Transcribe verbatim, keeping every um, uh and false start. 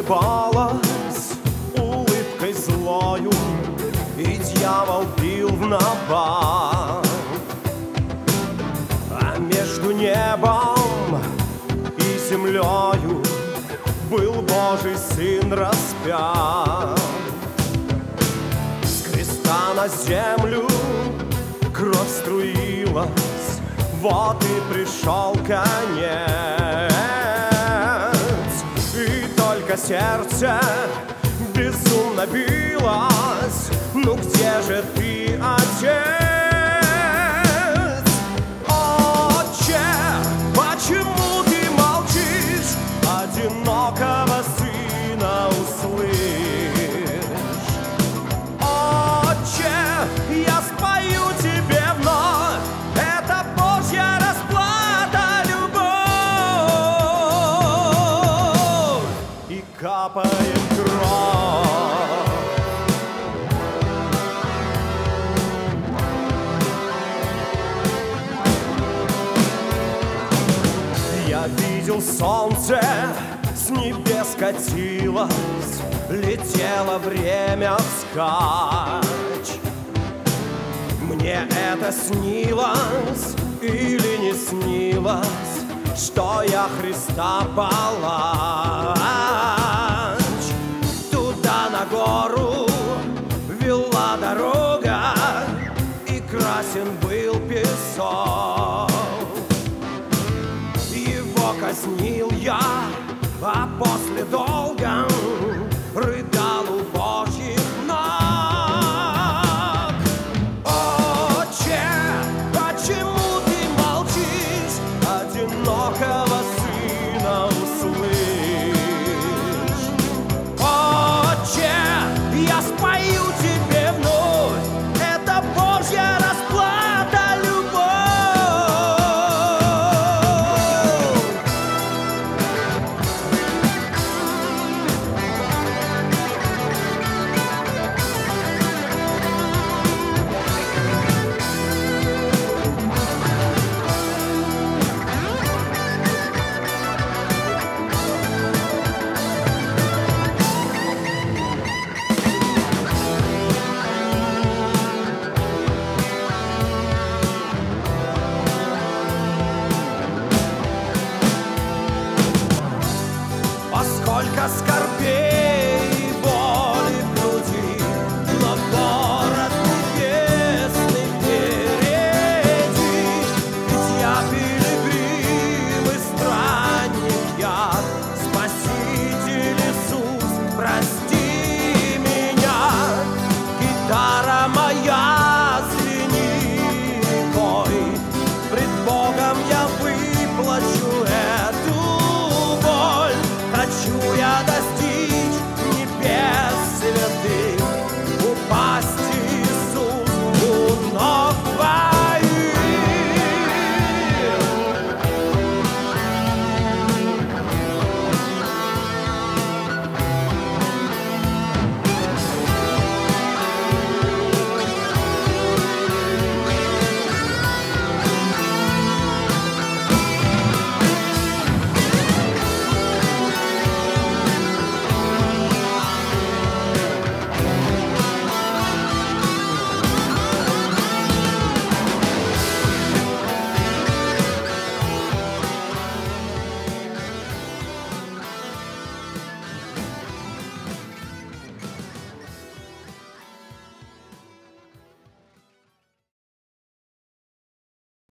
улыбалась улыбкой злою, и дьявол бил в набат. А между небом и землею был Божий Сын распят. С креста на землю кровь струилась, вот и пришел конец. И только сердце безумно билось: ну где же ты, Отец? Отче, почему ты молчишь? Одинокого сына услышь. Отче, я спою тебе вновь, это Божья расплата, любовь, и капает кровь. Я видел солнце, с небес катилось, летело время вскачь. Мне это снилось или не снилось, что я Христа палач? Туда на гору вела дорога, и красен был песок. Его казнил я, а после долго рыдал у Божьих ног. Отче, почему ты молчишь? Одинокого сына услышь. Отче, я спою тебе вновь, это Божья расплата, сколько скорбей